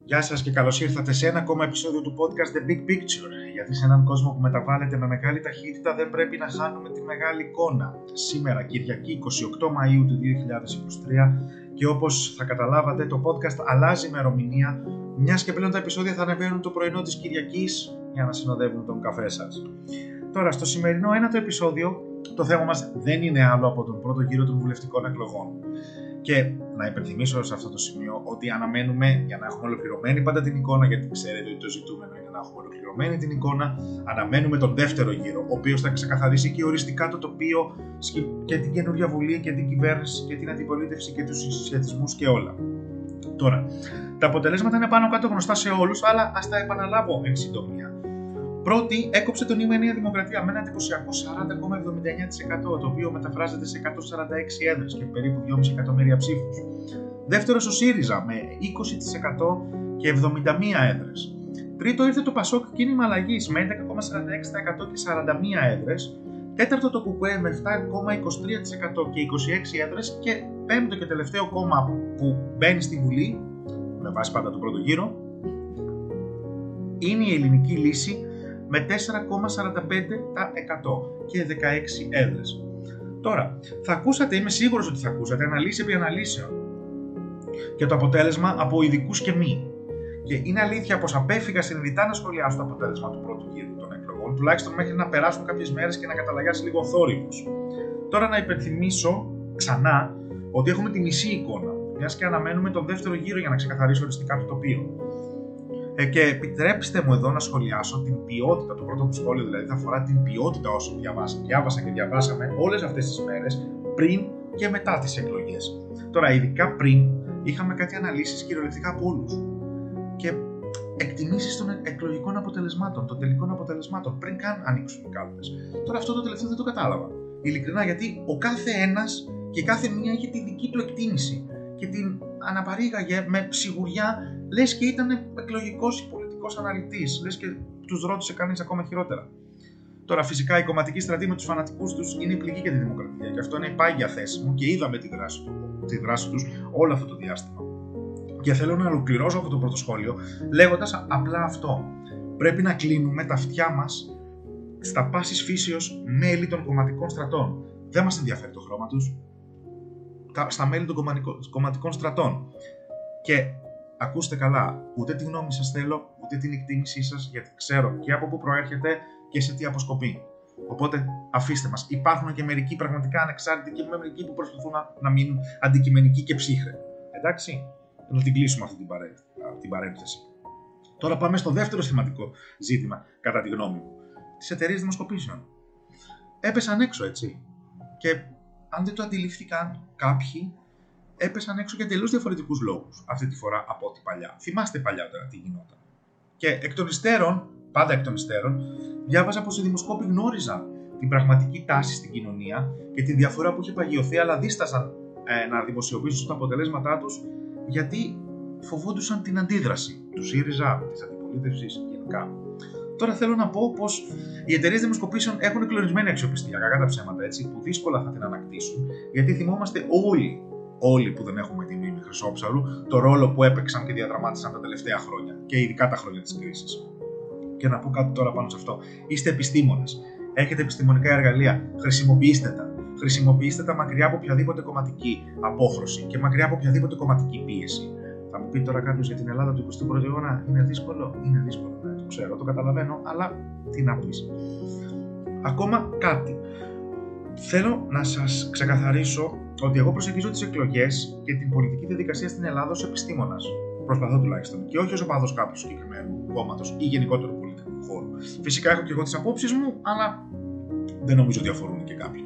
Γεια σας και καλώς ήρθατε σε ένα ακόμα επεισόδιο του podcast The Big Picture. Γιατί σε έναν κόσμο που μεταβάλλεται με μεγάλη ταχύτητα δεν πρέπει να χάνουμε τη μεγάλη εικόνα. Σήμερα, Κυριακή 28 Μαΐου του 2023, και όπως θα καταλάβατε, το podcast αλλάζει ημερομηνία, μιας και πλέον τα επεισόδια θα ανεβαίνουν το πρωινό της Κυριακής για να συνοδεύουν τον καφέ σας. Τώρα, στο σημερινό ένατο επεισόδιο, το θέμα μας δεν είναι άλλο από τον πρώτο γύρο των βουλευτικών εκλογών. Και να υπενθυμίσω σε αυτό το σημείο ότι αναμένουμε, για να έχουμε ολοκληρωμένη πάντα την εικόνα, γιατί ξέρετε ότι το ζητούμενο είναι να έχουμε ολοκληρωμένη την εικόνα, αναμένουμε τον δεύτερο γύρο, ο οποίος θα ξεκαθαρίσει και οριστικά το τοπίο και την καινούργια βουλή και την κυβέρνηση και την αντιπολίτευση και τους συσχετισμούς και όλα. Τώρα, τα αποτελέσματα είναι πάνω κάτω γνωστά σε όλους, αλλά ας τα επαναλάβω εν συντομία. Πρώτη, έκοψε τον νήμα η Νέα Δημοκρατία με ένα εντυπωσιακό 40,79%, το οποίο μεταφράζεται σε 146 έδρες και περίπου 2,5 εκατομμύρια ψήφους. Δεύτερος ο ΣΥΡΙΖΑ με 20% και 71 έδρες. Τρίτο ήρθε το ΠΑΣΟΚ Κίνημα Αλλαγής με 11,46% και 41 έδρες. Τέταρτο το ΚΚΕ με 7,23% και 26 έδρες. Και πέμπτο και τελευταίο κόμμα που μπαίνει στη Βουλή, με βάση πάντα τον πρώτο γύρο, είναι η Ελληνική Λύση με 4,45% και 16 έδρες. Τώρα, θα ακούσατε, είμαι σίγουρος ότι θα ακούσατε, αναλύσεις επί αναλύσεων και το αποτέλεσμα από ειδικούς και μη. Και είναι αλήθεια πως απέφυγα συνειδητά να σχολιάσω το αποτέλεσμα του πρώτου γύρου των εκλογών, τουλάχιστον μέχρι να περάσουν κάποιες μέρες και να καταλαγιάσει λίγο ο θόρυβος. Τώρα να υπενθυμίσω ξανά ότι έχουμε τη μισή εικόνα, μιας και αναμένουμε τον δεύτερο γύρο για να ξεκαθαρίσει οριστικά το τοπίο. Και επιτρέψτε μου εδώ να σχολιάσω την ποιότητα, το πρώτο μου σχόλιο δηλαδή θα αφορά την ποιότητα όσων διάβασα και διαβάσαμε όλες αυτές τις μέρες πριν και μετά τις εκλογές. Τώρα, ειδικά πριν, είχαμε κάτι αναλύσεις κυριολεκτικά από όλους και εκτιμήσεις των εκλογικών αποτελεσμάτων, των τελικών αποτελεσμάτων, πριν καν ανοίξουν οι κάλπες. Τώρα, αυτό το τελευταίο δεν το κατάλαβα. Ειλικρινά, γιατί ο κάθε ένας και κάθε μία είχε τη δική του εκτίμηση και την αναπαρήγαγε με σιγουριά, λες και ήταν εκλογικός ή πολιτικός αναλυτής, λες και τους ρώτησε κανείς ακόμα χειρότερα. Τώρα, φυσικά, η κομματική στρατή με τους φανατικούς τους είναι η πληγή για τη δημοκρατία, και αυτό είναι η πάγια θέση μου και είδαμε τη δράση τους όλο αυτό το διάστημα. Και θέλω να ολοκληρώσω αυτό το πρώτο σχόλιο λέγοντας απλά αυτό. Πρέπει να κλείνουμε τα αυτιά μας στα πάσης φύσεως μέλη των κομματικών στρατών. Δεν μας ενδιαφέρει το χρώμα τους. Στα μέλη των κομματικών στρατών. Και ακούστε καλά, ούτε τη γνώμη σας θέλω, ούτε την εκτίμησή σας, γιατί ξέρω και από πού προέρχεται και σε τι αποσκοπεί. Οπότε αφήστε μας. Υπάρχουν και μερικοί πραγματικά ανεξάρτητοι και μερικοί που προσπαθούν να μείνουν αντικειμενικοί και ψύχρεμοι. Εντάξει, να την κλείσουμε αυτή την παρένθεση. Τώρα πάμε στο δεύτερο σημαντικό ζήτημα, κατά τη γνώμη μου. Τις εταιρείες δημοσκοπήσεων. Έπεσαν έξω, έτσι. Και αν δεν το αντιλήφθηκαν κάποιοι, έπεσαν έξω για τελείως διαφορετικούς λόγους αυτή τη φορά από ό,τι παλιά. Θυμάστε παλιότερα τι γινόταν. Και πάντα εκ των υστέρων, διάβαζα πως οι δημοσκόποι γνώριζαν την πραγματική τάση στην κοινωνία και τη διαφορά που είχε παγιωθεί, αλλά δίστασαν να δημοσιοποιήσουν τα αποτελέσματά τους, γιατί φοβόντουσαν την αντίδραση του ΣΥΡΙΖΑ, της αντιπολίτευσης γενικά. Τώρα θέλω να πω πως οι εταιρείες δημοσκοπήσεων έχουν εκλογισμένη αξιοπιστία, κακά τα ψέματα, έτσι, που δύσκολα θα την ανακτήσουν, γιατί θυμόμαστε όλοι που δεν έχουμε τη μνήμη Χρυσόψαλου, το ρόλο που έπαιξαν και διαδραμάτισαν τα τελευταία χρόνια, και ειδικά τα χρόνια της κρίσης. Και να πω κάτι τώρα πάνω σε αυτό. Είστε επιστήμονες. Έχετε επιστημονικά εργαλεία. Χρησιμοποιήστε τα μακριά από οποιαδήποτε κομματική απόχρωση και μακριά από οποιαδήποτε κομματική πίεση. Θα μου πει τώρα κάποιος για την Ελλάδα του 21ου αιώνα, είναι δύσκολο. Είναι δύσκολο, ναι, το ξέρω, το καταλαβαίνω, αλλά τι να πεις. Ακόμα κάτι. Θέλω να σας ξεκαθαρίσω ότι εγώ προσεγγίζω τις εκλογές και την πολιτική διαδικασία στην Ελλάδα ως επιστήμονας. Προσπαθώ τουλάχιστον. Και όχι ως οπαδός κάποιου συγκεκριμένου κόμματος ή γενικότερου πολιτικού χώρου. Φυσικά έχω και εγώ τις απόψεις μου, αλλά δεν νομίζω ότι αφορούν και κάποιοι.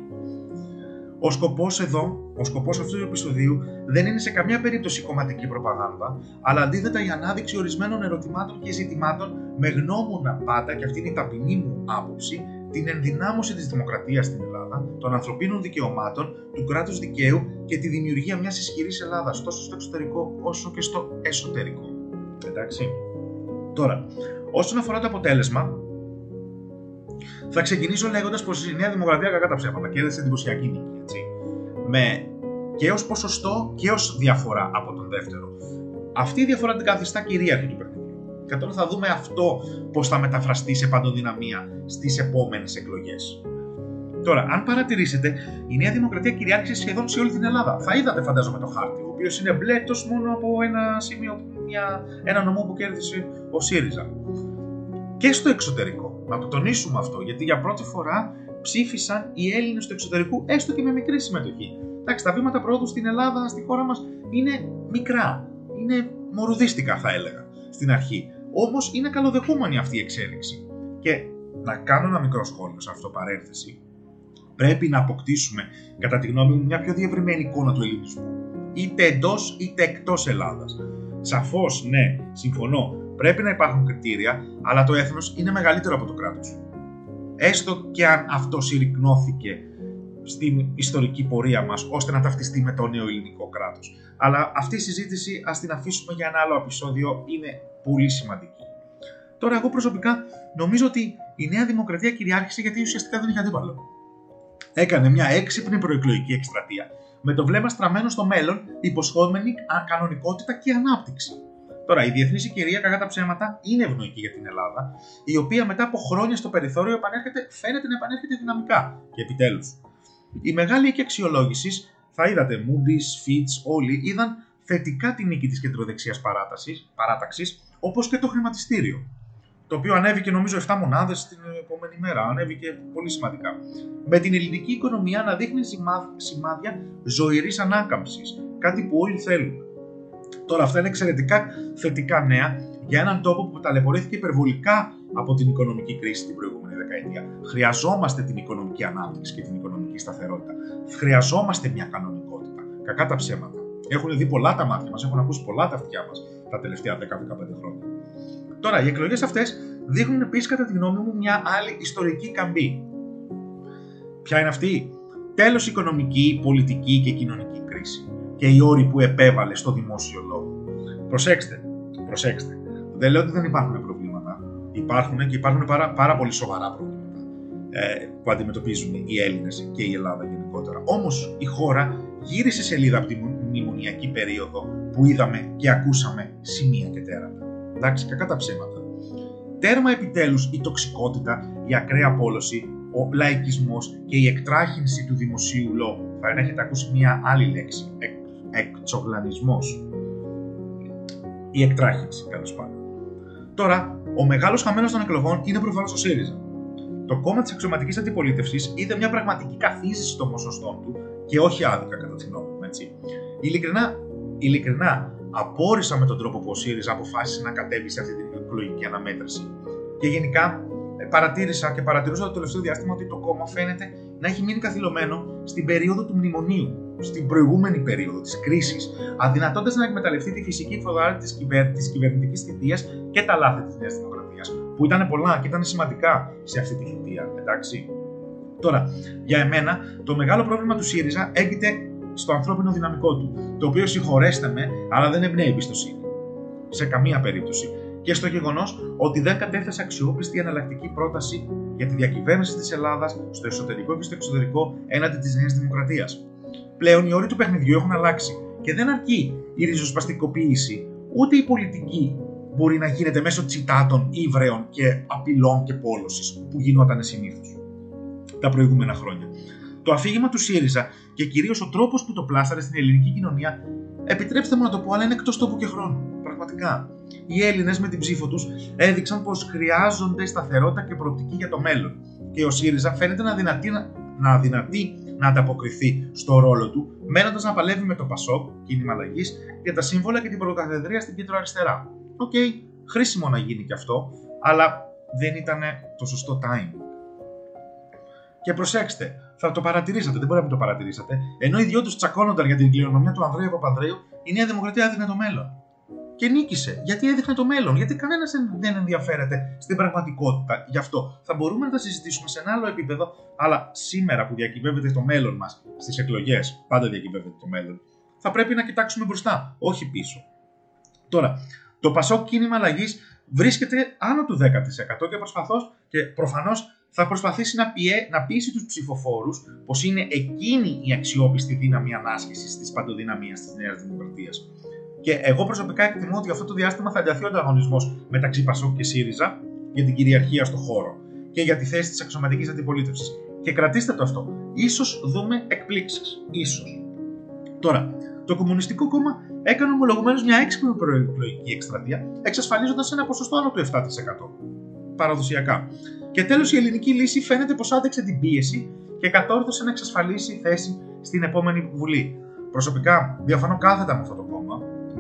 Ο σκοπός αυτού του επεισοδίου δεν είναι σε καμία περίπτωση κομματική προπαγάνδα, αλλά αντίθετα η ανάδειξη ορισμένων ερωτημάτων και ζητημάτων με γνώμονα πάντα, και αυτή είναι η ταπεινή μου άποψη, την ενδυνάμωση της δημοκρατίας στην Ελλάδα, των ανθρωπίνων δικαιωμάτων, του κράτους δικαίου και τη δημιουργία μιας ισχυρής Ελλάδας τόσο στο εξωτερικό όσο και στο εσωτερικό. Εντάξει. Τώρα, όσον αφορά το αποτέλεσμα, θα ξεκινήσω λέγοντας πως η Νέα Δημοκρατία, κακά τα ψέματα, κέρδισε εντυπωσιακή νίκη, έτσι. Και ως ποσοστό και ως διαφορά από τον δεύτερο. Αυτή η διαφορά την καθιστά κυρίαρχη του παιχνιδιού. Και τώρα θα δούμε αυτό πώς θα μεταφραστεί σε παντοδυναμία στις επόμενες εκλογές. Τώρα, αν παρατηρήσετε, η Νέα Δημοκρατία κυριάρχησε σχεδόν σε όλη την Ελλάδα. Θα είδατε, φαντάζομαι, το χάρτη, ο οποίος είναι μπλε εκτός μόνο από ένα σημείο, ένα νομό που κέρδισε ο ΣΥΡΙΖΑ. Και στο εξωτερικό. Να το τονίσουμε αυτό, γιατί για πρώτη φορά ψήφισαν οι Έλληνες του εξωτερικού, έστω και με μικρή συμμετοχή. Εντάξει, τα βήματα προόδου στην Ελλάδα, στη χώρα μας, είναι μικρά. Είναι μορουδίστικα, θα έλεγα, στην αρχή. Όμως είναι καλοδεχούμενη αυτή η εξέλιξη. Και να κάνω ένα μικρό σχόλιο σε αυτό, παρένθεση. Πρέπει να αποκτήσουμε, κατά τη γνώμη μου, μια πιο διευρυμένη εικόνα του ελληνισμού. Είτε εντός είτε εκτός Ελλάδας. Σαφώς, ναι, συμφωνώ, πρέπει να υπάρχουν κριτήρια, αλλά το έθνος είναι μεγαλύτερο από το κράτος. Έστω και αν αυτό συρρικνώθηκε στην ιστορική πορεία μας, ώστε να ταυτιστεί με το νέο ελληνικό κράτος. Αλλά αυτή η συζήτηση ας την αφήσουμε για ένα άλλο επεισόδιο, είναι πολύ σημαντική. Τώρα, εγώ προσωπικά νομίζω ότι η Νέα Δημοκρατία κυριάρχησε γιατί ουσιαστικά δεν είχε αντίπαλο. Έκανε μια έξυπνη προεκλογική εκστρατεία, με το βλέμμα στραμμένο στο μέλλον, υποσχόμενη κανονικότητα και ανάπτυξη. Τώρα, η διεθνή συγκυρία, κακά τα ψέματα, είναι ευνοϊκή για την Ελλάδα, η οποία μετά από χρόνια στο περιθώριο φαίνεται να επανέρχεται δυναμικά. Και επιτέλους. Η μεγάλη οίκη αξιολόγησης, θα είδατε, Moody's, Fitch, όλοι είδαν θετικά την νίκη της κεντροδεξιάς παράταξης, όπως και το χρηματιστήριο. Το οποίο ανέβηκε νομίζω 7 μονάδες την επόμενη μέρα, ανέβηκε πολύ σημαντικά. Με την ελληνική οικονομία να δείχνει σημάδια ζωηρής ανάκαμψης, κάτι που όλοι θέλουν. Τώρα, αυτά είναι εξαιρετικά θετικά νέα για έναν τόπο που ταλαιπωρήθηκε υπερβολικά από την οικονομική κρίση την προηγούμενη δεκαετία. Χρειαζόμαστε την οικονομική ανάπτυξη και την οικονομική σταθερότητα. Χρειαζόμαστε μια κανονικότητα. Κακά τα ψέματα. Έχουν δει πολλά τα μάτια μας, έχουν ακούσει πολλά τα αυτιά μας τα τελευταία 10-15 χρόνια. Τώρα, οι εκλογές αυτές δείχνουν επίσης, κατά τη γνώμη μου, μια άλλη ιστορική καμπή. Ποια είναι αυτή? Τέλος οικονομική, πολιτική και κοινωνική κρίση. Και οι όροι που επέβαλε στο δημόσιο λόγο. Προσέξτε. Δεν λέω ότι δεν υπάρχουν προβλήματα. Υπάρχουν και υπάρχουν πάρα πολύ σοβαρά προβλήματα που αντιμετωπίζουν οι Έλληνες και η Ελλάδα γενικότερα. Όμως η χώρα γύρισε σελίδα από τη μνημονιακή περίοδο που είδαμε και ακούσαμε σημεία και τέρατα. Εντάξει, κακά τα ψέματα. Τέρμα επιτέλους η τοξικότητα, η ακραία πόλωση, ο λαϊκισμός και η εκτράχυνση του δημοσίου λόγου. Θα έχετε ακούσει μια άλλη λέξη. Εκτσογλανισμός. Η εκτράχυνση, τέλος πάντων. Τώρα, ο μεγάλος χαμένος των εκλογών είναι προφανώς ο ΣΥΡΙΖΑ. Το κόμμα της αξιωματικής αντιπολίτευσης είδε μια πραγματική καθίζηση των ποσοστών του και όχι άδικα, κατά τη γνώμη μου, έτσι. Ειλικρινά, απόρρισα με τον τρόπο που ο ΣΥΡΙΖΑ αποφάσισε να κατέβει σε αυτή την εκλογική αναμέτρηση. Και γενικά παρατηρούσα το τελευταίο διάστημα ότι το κόμμα φαίνεται να έχει μείνει καθυλωμένο στην περίοδο του μνημονίου, στην προηγούμενη περίοδο της κρίσης, αδυνατώντας να εκμεταλλευτεί τη φυσική φθορά της κυβερνητικής θητείας και τα λάθη της Νέας Δημοκρατίας, που ήταν πολλά και ήταν σημαντικά σε αυτή τη θητεία, εντάξει. Τώρα, για εμένα, το μεγάλο πρόβλημα του ΣΥΡΙΖΑ έγκυται στο ανθρώπινο δυναμικό του, το οποίο, συγχωρέστε με, αλλά δεν εμπνέει εμπιστοσύνη. Σε καμία περίπτωση. Και στο γεγονός ότι δεν κατέθεσε αξιόπιστη εναλλακτική πρόταση για τη διακυβέρνηση της Ελλάδας στο εσωτερικό και στο εξωτερικό έναντι της Νέας Δημοκρατίας. Πλέον οι όροι του παιχνιδιού έχουν αλλάξει και δεν αρκεί η ριζοσπαστικοποίηση, ούτε η πολιτική μπορεί να γίνεται μέσω τσιτάτων, ύβρεων και απειλών και πόλωσης που γινόταν συνήθως τα προηγούμενα χρόνια. Το αφήγημα του ΣΥΡΙΖΑ και κυρίως ο τρόπος που το πλάσαρε στην ελληνική κοινωνία, επιτρέψτε μου να το πω, αλλά είναι εκτός τόπου και χρόνου. Πραγματικά. Οι Έλληνες με την ψήφο τους έδειξαν πως χρειάζονται σταθερότητα και προοπτική για το μέλλον. Και ο ΣΥΡΙΖΑ φαίνεται να αδυνατεί να ανταποκριθεί στο ρόλο του, μένοντας να παλεύει με το ΠΑΣΟΚ, κίνημα αλλαγής, για τα σύμβολα και την πρωτοκαθεδρία στην κέντρο-αριστερά. Οκ, χρήσιμο να γίνει και αυτό, αλλά δεν ήταν το σωστό timing. Και προσέξτε, θα το παρατηρήσατε, δεν μπορεί να μην το παρατηρήσατε, ενώ οι δυο τους τσακώνονταν για την κληρονομιά του Ανδρέου Παπανδρέου, η Νέα Δημοκρατία έδειχνε το μέλλον. Και νίκησε. Γιατί έδειχνε το μέλλον, γιατί κανένας δεν ενδιαφέρεται στην πραγματικότητα γι' αυτό. Θα μπορούμε να τα συζητήσουμε σε ένα άλλο επίπεδο, αλλά σήμερα που διακυβεύεται το μέλλον μας στις εκλογές, πάντα διακυβεύεται το μέλλον, θα πρέπει να κοιτάξουμε μπροστά, όχι πίσω. Τώρα, το ΠΑΣΟΚ κίνημα αλλαγής βρίσκεται άνω του 10% και προφανώς θα προσπαθήσει να πείσει τους ψηφοφόρους πως είναι εκείνη η αξιόπιστη δύναμη ανάσχεσης της παντοδυναμίας της Νέας Δημοκρατίας. Και εγώ προσωπικά εκτιμώ ότι αυτό το διάστημα θα ενταθεί ο ανταγωνισμός μεταξύ Πασόκ και ΣΥΡΙΖΑ για την κυριαρχία στο χώρο και για τη θέση της αξιωματικής αντιπολίτευσης. Και κρατήστε το αυτό. Ίσως δούμε εκπλήξεις. Ίσως. Τώρα, το Κομμουνιστικό Κόμμα έκανε ομολογουμένως μια έξυπνη προεκλογική εκστρατεία, εξασφαλίζοντας ένα ποσοστό άνω του 7%. Παραδοσιακά. Και τέλος, η ελληνική λύση φαίνεται πως άντεξε την πίεση και κατόρθωσε να εξασφαλίσει θέση στην επόμενη Βουλή. Προσωπικά, διαφωνώ κάθετα με αυτό το κόμμα,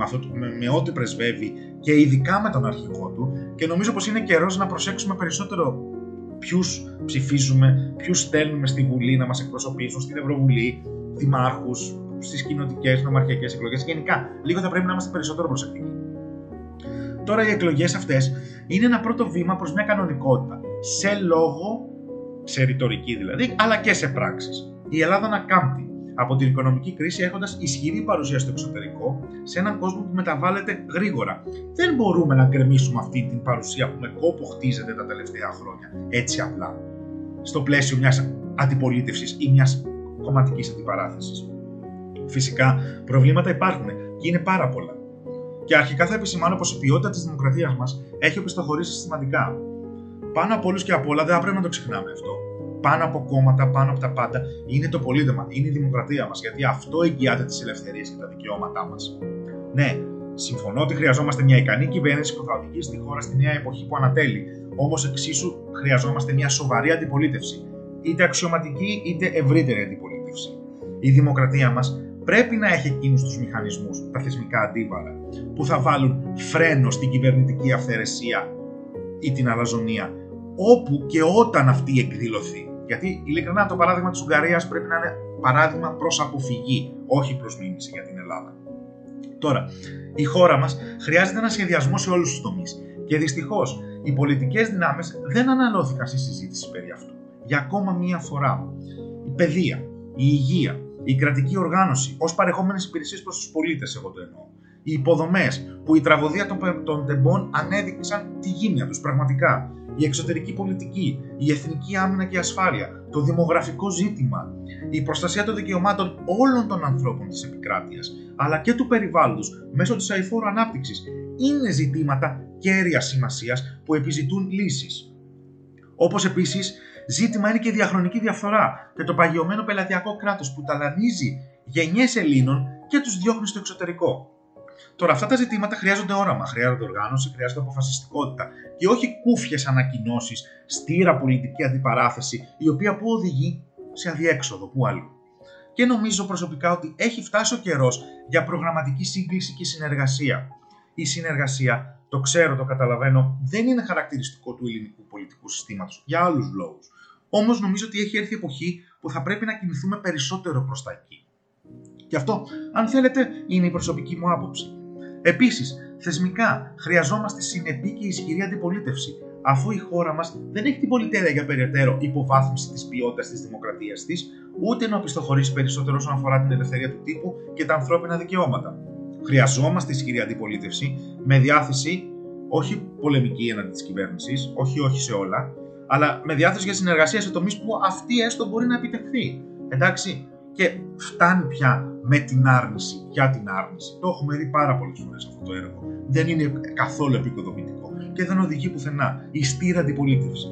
με ό,τι πρεσβεύει και ειδικά με τον αρχηγό του, και νομίζω πως είναι καιρός να προσέξουμε περισσότερο ποιους ψηφίζουμε, ποιους στέλνουμε στη Βουλή να μας εκπροσωπήσουν, στην Ευρωβουλή, δημάρχους, στις κοινοτικές, νομαρχιακές εκλογές. Γενικά, λίγο θα πρέπει να είμαστε περισσότερο προσεκτικοί. Τώρα, οι εκλογές αυτές είναι ένα πρώτο βήμα προς μια κανονικότητα. Σε λόγο, σε ρητορική δηλαδή, αλλά και σε πράξεις. Η Ελλάδα ανακάμπτει από την οικονομική κρίση έχοντας ισχυρή παρουσία στο εξωτερικό, σε έναν κόσμο που μεταβάλλεται γρήγορα. Δεν μπορούμε να γκρεμίσουμε αυτή την παρουσία που με κόπο χτίζεται τα τελευταία χρόνια, έτσι απλά, στο πλαίσιο μιας αντιπολίτευσης ή μιας κομματικής αντιπαράθεσης. Φυσικά, προβλήματα υπάρχουν και είναι πάρα πολλά. Και αρχικά θα επισημάνω πως η ποιότητα της δημοκρατίας μας έχει οπισθοχωρήσει συστηματικά. Πάνω από όλους και από όλα, δεν θα πρέπει να το ξεχνάμε αυτό. Πάνω από κόμματα, πάνω από τα πάντα, είναι το πολίτευμα, είναι η δημοκρατία μας, γιατί αυτό εγγυάται τις ελευθερίες και τα δικαιώματά μας. Ναι, συμφωνώ ότι χρειαζόμαστε μια ικανή κυβέρνηση που θα οδηγήσει τη χώρα στη νέα εποχή που ανατέλει. Όμως εξίσου χρειαζόμαστε μια σοβαρή αντιπολίτευση, είτε αξιωματική είτε ευρύτερη αντιπολίτευση. Η δημοκρατία μας πρέπει να έχει εκείνους τους μηχανισμούς, τα θεσμικά αντίβαρα, που θα βάλουν φρένο στην κυβερνητική αυθαιρεσία ή την αλαζονία, όπου και όταν αυτή εκδηλωθεί. Γιατί ειλικρινά το παράδειγμα της Ουγγαρίας πρέπει να είναι παράδειγμα προς αποφυγή, όχι προς μίμηση για την Ελλάδα. Τώρα, η χώρα μας χρειάζεται ένα σχεδιασμό σε όλους τους τομείς και δυστυχώς οι πολιτικές δυνάμεις δεν αναλώθηκαν στη συζήτηση περί αυτού. Για ακόμα μία φορά, η παιδεία, η υγεία, η κρατική οργάνωση ως παρεχόμενες υπηρεσίες προς τους πολίτες, εγώ το εννοώ. Οι υποδομές που η τραγωδία των τεμπών ανέδειξαν τη γύμνια τους πραγματικά. Η εξωτερική πολιτική, η εθνική άμυνα και ασφάλεια, το δημογραφικό ζήτημα, η προστασία των δικαιωμάτων όλων των ανθρώπων της επικράτειας, αλλά και του περιβάλλοντος μέσω της αειφόρου ανάπτυξης, είναι ζητήματα κέρειας σημασίας που επιζητούν λύσεις. Όπως επίσης, ζήτημα είναι και η διαχρονική διαφθορά και το παγιωμένο πελατειακό κράτος που ταλανίζει γενιές Ελλήνων και τους διώχνει στο εξωτερικό. Τώρα, αυτά τα ζητήματα χρειάζονται όραμα, χρειάζονται οργάνωση, χρειάζονται αποφασιστικότητα και όχι κούφιες ανακοινώσεις, στήρα πολιτική αντιπαράθεση, η οποία που οδηγεί σε αδιέξοδο, που αλλού. Και νομίζω προσωπικά ότι έχει φτάσει ο καιρός για προγραμματική σύγκληση και συνεργασία. Η συνεργασία, το ξέρω, το καταλαβαίνω, δεν είναι χαρακτηριστικό του ελληνικού πολιτικού συστήματος, για άλλους λόγους. Όμως νομίζω ότι έχει έρθει η εποχή που θα πρέπει να κινηθούμε περισσότερο προς τα εκεί. Και αυτό, αν θέλετε, είναι η προσωπική μου άποψη. Επίσης, θεσμικά χρειαζόμαστε συνεπή και ισχυρή αντιπολίτευση, αφού η χώρα μας δεν έχει την πολυτέλεια για περαιτέρω υποβάθμιση της ποιότητας της δημοκρατίας της, ούτε να οπισθοχωρήσει περισσότερο όσον αφορά την ελευθερία του τύπου και τα ανθρώπινα δικαιώματα. Χρειαζόμαστε ισχυρή αντιπολίτευση με διάθεση, όχι πολεμική έναντι της κυβέρνησης, όχι σε όλα, αλλά με διάθεση για συνεργασία σε τομείς που αυτή έστω μπορεί να επιτευχθεί. Εντάξει. Και φτάνει πια με την άρνηση για την άρνηση. Το έχουμε δει πάρα πολλές φορές αυτό το έργο. Δεν είναι καθόλου επικοδομητικό και δεν οδηγεί πουθενά. Η στήρα αντιπολίτευση.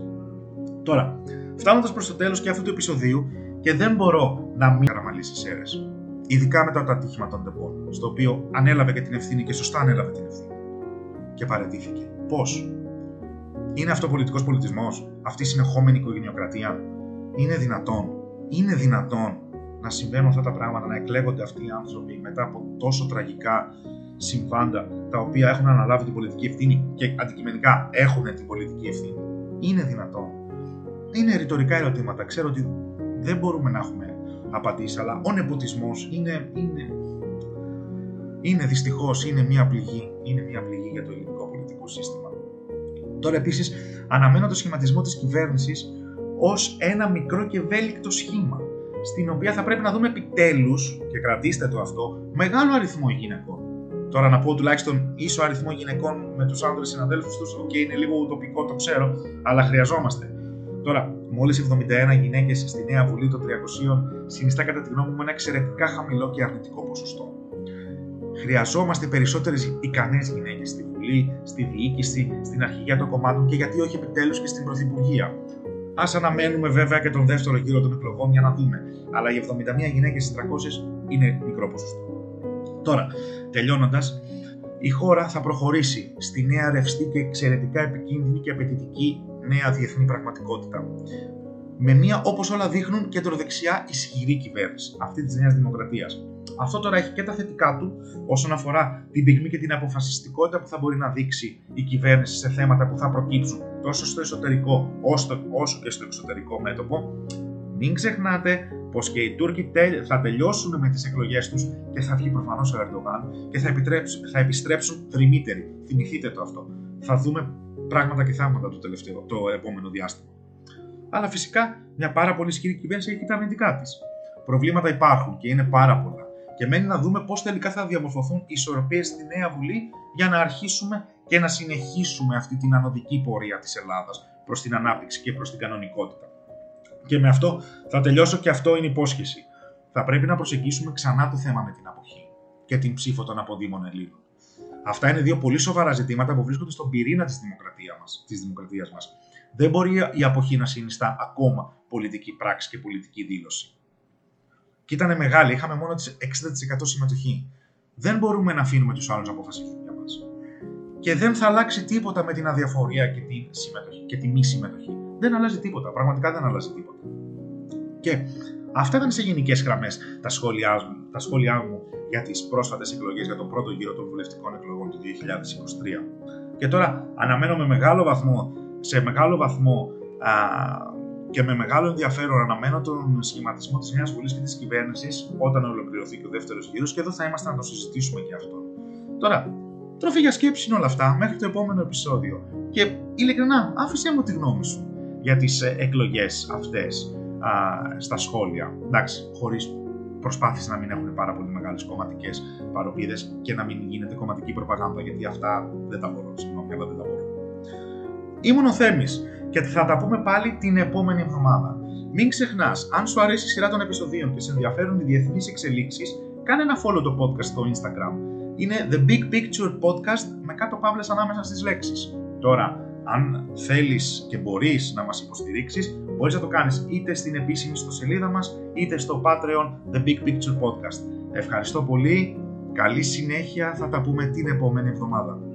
Τώρα, φτάνοντας προς το τέλος και αυτού του επεισοδίου, και δεν μπορώ να μην καραμαλήσει σέρες. Ειδικά μετά το ατύχημα των τεμπών, στο οποίο ανέλαβε και την ευθύνη και σωστά ανέλαβε την ευθύνη. Και παραιτήθηκε. Πώς? Είναι αυτό πολιτικός πολιτισμός? Αυτή η συνεχόμενη οικογενειοκρατία? Είναι δυνατόν να συμβαίνουν αυτά τα πράγματα, να εκλέγονται αυτοί οι άνθρωποι μετά από τόσο τραγικά συμβάντα, τα οποία έχουν αναλάβει την πολιτική ευθύνη και αντικειμενικά έχουν την πολιτική ευθύνη? Είναι δυνατόν? Είναι ρητορικά ερωτήματα. Ξέρω ότι δεν μπορούμε να έχουμε απαντήσει, αλλά ο νεποτισμός είναι δυστυχώς μια πληγή. Είναι μια πληγή για το ελληνικό πολιτικό σύστημα. Τώρα επίσης αναμένω το σχηματισμό της κυβέρνησης ως ένα μικρό και ευέλικτο σχήμα, στην οποία θα πρέπει να δούμε επιτέλους, και κρατήστε το αυτό, μεγάλο αριθμό γυναικών. Τώρα να πω τουλάχιστον ίσο αριθμό γυναικών με τους άντρες συναδέλφους τους, είναι λίγο ουτοπικό, το ξέρω, αλλά χρειαζόμαστε. Τώρα, μόλις 71 γυναίκες στη νέα Βουλή των 300 συνιστά κατά τη γνώμη μου ένα εξαιρετικά χαμηλό και αρνητικό ποσοστό. Χρειαζόμαστε περισσότερες ικανές γυναίκες στη Βουλή, στη διοίκηση, στην αρχηγία των κομμάτων και γιατί όχι επιτέλους και στην Πρωθυπουργία. Ας αναμένουμε βέβαια και τον δεύτερο γύρο των εκλογών για να δούμε. Αλλά οι 71 γυναίκες στις 300 είναι μικρό ποσοστό. Τώρα, τελειώνοντας, η χώρα θα προχωρήσει στη νέα ρευστή και εξαιρετικά επικίνδυνη και απαιτητική νέα διεθνή πραγματικότητα. Με μια, όπως όλα δείχνουν, κεντροδεξιά ισχυρή κυβέρνηση, αυτή της Νέας Δημοκρατίας. Αυτό τώρα έχει και τα θετικά του όσον αφορά την πυγμή και την αποφασιστικότητα που θα μπορεί να δείξει η κυβέρνηση σε θέματα που θα προκύψουν τόσο στο εσωτερικό όσο και στο εξωτερικό μέτωπο. Μην ξεχνάτε πως και οι Τούρκοι θα τελειώσουν με τις εκλογές τους και θα βγει προφανώς ο Ερντογάν και θα επιστρέψουν θρυμύτεροι. Θυμηθείτε το αυτό. Θα δούμε πράγματα και θαύματα το επόμενο διάστημα. Αλλά φυσικά μια πάρα πολύ ισχυρή κυβέρνηση έχει και τα αρνητικά της. Προβλήματα υπάρχουν και είναι πάρα πολλά. Και μένει να δούμε πώς τελικά θα διαμορφωθούν οι ισορροπίες στη Νέα Βουλή για να αρχίσουμε και να συνεχίσουμε αυτή την ανωδική πορεία της Ελλάδας προς την ανάπτυξη και προς την κανονικότητα. Και με αυτό θα τελειώσω και αυτό είναι υπόσχεση. Θα πρέπει να προσεγγίσουμε ξανά το θέμα με την αποχή και την ψήφο των αποδήμων Ελλήνων. Αυτά είναι δύο πολύ σοβαρά ζητήματα που βρίσκονται στον πυρήνα της δημοκρατίας μας. Δεν μπορεί η αποχή να συνιστά ακόμα πολιτική πράξη και πολιτική δήλωση. Και ήταν μεγάλη, είχαμε μόνο 60% συμμετοχή. Δεν μπορούμε να αφήνουμε τους άλλους να αποφασίσουν για μας. Και δεν θα αλλάξει τίποτα με την αδιαφορία και τη μη συμμετοχή. Δεν αλλάζει τίποτα, πραγματικά δεν αλλάζει τίποτα. Και αυτά ήταν σε γενικές γραμμές τα σχόλιά μου για τις πρόσφατες εκλογές για τον πρώτο γύρο των βουλευτικών εκλογών του 2023. Και τώρα αναμένω σε μεγάλο βαθμό και με μεγάλο ενδιαφέρον αναμένω τον σχηματισμό της Νέας Βουλής και της κυβέρνησης όταν ολοκληρωθεί και ο δεύτερος γύρος και εδώ θα είμαστε να το συζητήσουμε και αυτό. Τώρα, τροφή για σκέψη είναι όλα αυτά μέχρι το επόμενο επεισόδιο και ειλικρινά άφησέ μου τη γνώμη σου για τις εκλογές αυτές στα σχόλια. Εντάξει, χωρίς προσπάθειες να μην έχουν πάρα πολύ μεγάλες κομματικές παροπίδες και να μην γίνεται κομματική προπαγάνδα γιατί αυτά δεν τα μπορώ, συγγνώμη, αλλά δεν τα μπορώ. Ήμουν ο Θέμης και θα τα πούμε πάλι την επόμενη εβδομάδα. Μην ξεχνάς, αν σου αρέσει η σειρά των επεισοδίων και σε ενδιαφέρουν οι διεθνείς εξελίξεις, κάνε ένα follow το podcast στο Instagram. Είναι The Big Picture Podcast με κάτω παύλες ανάμεσα στις λέξεις. Τώρα, αν θέλεις και μπορείς να μας υποστηρίξεις, μπορείς να το κάνεις είτε στην επίσημη ιστοσελίδα μας, είτε στο Patreon The Big Picture Podcast. Ευχαριστώ πολύ, καλή συνέχεια, θα τα πούμε την επόμενη εβδομάδα.